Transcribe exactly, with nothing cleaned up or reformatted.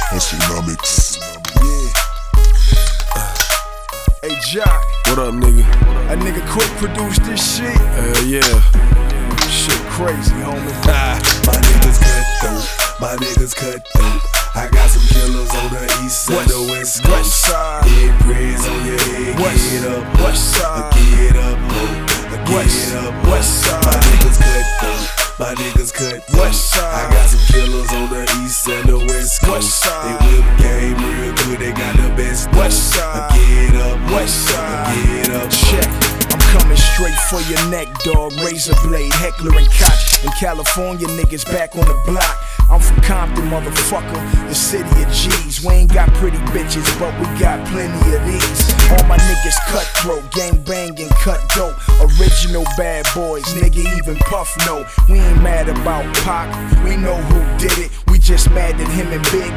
Hustlenomics. Yeah. Uh, hey, Jock. What up, nigga? A nigga quick produced this shit. Hell yeah. Shit crazy, homie. Ah. My niggas cut though, my niggas cut though. I got some killers on the east side, the west coast. West side. Big prayers on your head, West, get up, west side. get up, ho. West, Get up, west side. My niggas cut though, my niggas cut though. West side. I got some killers on the east and the west coast. West side. They whip game real good, they got the best. West side. Get up, West side. get up, check. I'm coming straight for your neck, dog. Razor blade, heckler and Koch. In California, niggas back on the block. I'm from Compton, motherfucker, the city of G's. We ain't got pretty bitches, but we got plenty of these. All my niggas cutthroat, gang banging, cut dope. Original bad boys, nigga, even Puff know. We ain't mad about Pac, we know who did it. We just mad that him and Big